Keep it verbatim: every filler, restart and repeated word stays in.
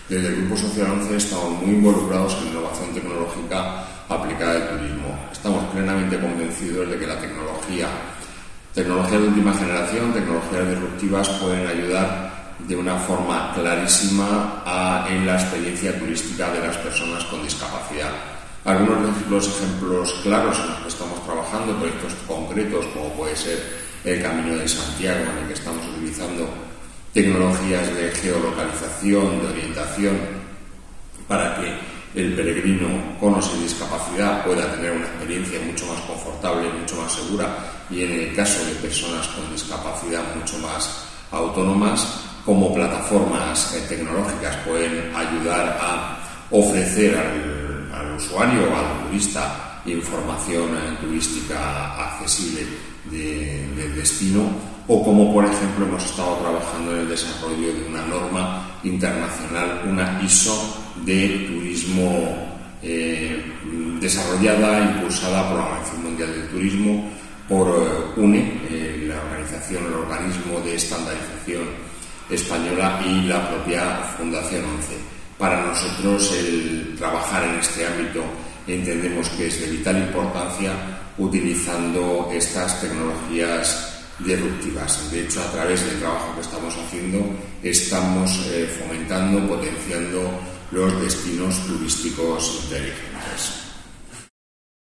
Desde el Grupo Social once estamos muy involucrados en innovación tecnológica aplicada al turismo. Estamos plenamente convencidos de que la tecnología, tecnologías de última generación, tecnologías disruptivas pueden ayudar de una forma clarísima a, en la experiencia turística de las personas con discapacidad. Algunos de los ejemplos claros en los que estamos trabajando, proyectos concretos como puede ser el Camino de Santiago, en el que estamos utilizando tecnologías de geolocalización, de orientación, para que el peregrino con o sin discapacidad pueda tener una experiencia mucho más confortable, mucho más segura, y en el caso de personas con discapacidad mucho más autónomas. Como plataformas eh, tecnológicas pueden ayudar a ofrecer al, al usuario o al turista información eh, turística accesible de, de destino, o como por ejemplo hemos estado trabajando en el desarrollo de una norma internacional, una I S O de turismo eh, desarrollada e impulsada por la Organización Mundial del Turismo, por eh, U N E, eh, la organización, el organismo de estandarización española, y la propia Fundación once. Para nosotros el trabajar en este ámbito entendemos que es de vital importancia, utilizando estas tecnologías disruptivas. De hecho, a través del trabajo que estamos haciendo, estamos eh, fomentando, potenciando los destinos turísticos inteligentes.